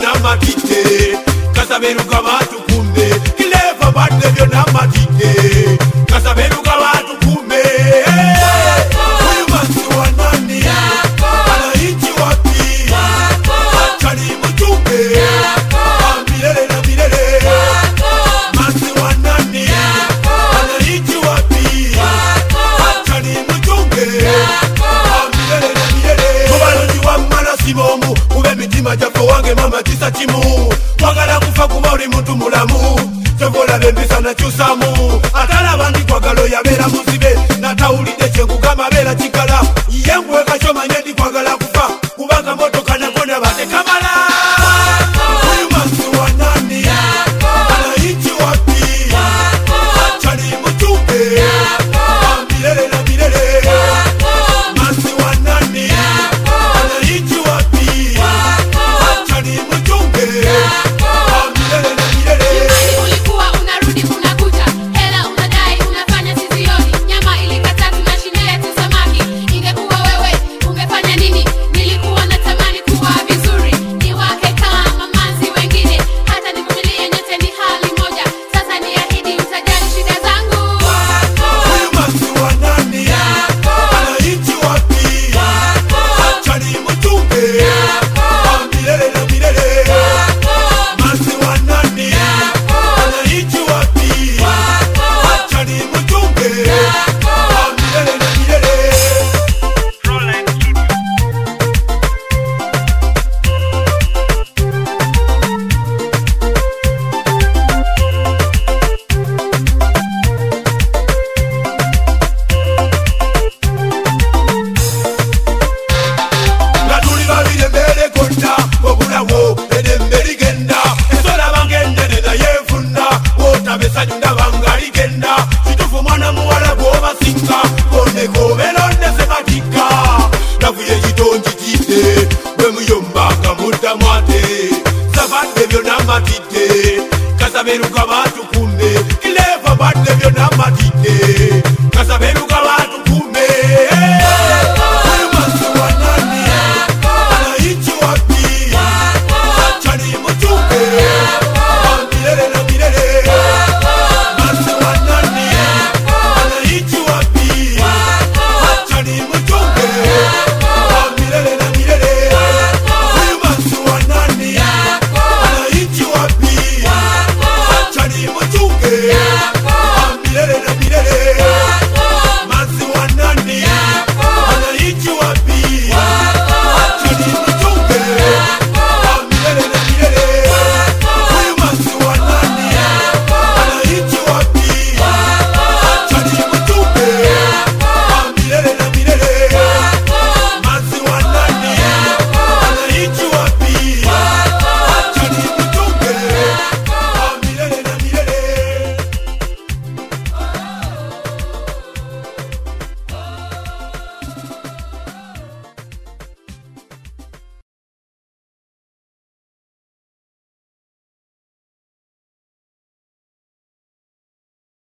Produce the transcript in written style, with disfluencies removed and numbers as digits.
byonna matidde kasaberuka batukume kileva badde byonna matidde kasaberuka batukume huyu masi wa nani anaichi wapi achani mjumbe milele na milele masi wa nani anaichi wapi achani mjumbe milele na milele mubalonji wa mmala sibomu ube mitima jafo wange mama kisa chimu wagala kufa kuba oli muntu mulamu chokola bembisa na chusamu atala bangi kwa galo ya bela muzibe na taulide chengu kama bela chikala yengu weka choma nyendi kwa gala kufa kubanga moto kana kona bate kamala huyu masi wa nani anaichi wapi achani mjumbe milele na milele masi wa nani anaichi wapi achani mjumbe milele na milele ulikuwa unarudi unakuta hela unadai unafanya sizioni nyama ilikata tunashindia tu samaki ingekuwa wewe ungefanya nini nilikuwa natamani kuwa vizuri ni wake kama manzi wengine hata nivumilie nyote ni hali moja sasa niahidi utajali shida zangu huyu masi wa nani anaichi wapi achani mjumbe milele na milele masi wa nani anaichi wapi achani mjumbe milele na milele nga tuli babiri embere konna obulawo edembe ligenda ensola bangende nenayefuna wotabesanyu ndabanga ligenda kitufu mwana muwala gwobasinga konekobelondese matika navuye kitonji kide bwemuyombanga muddamu ate sabadde byonna matidde kasaberuka batukume kileva badde byonna matidde kasaberuka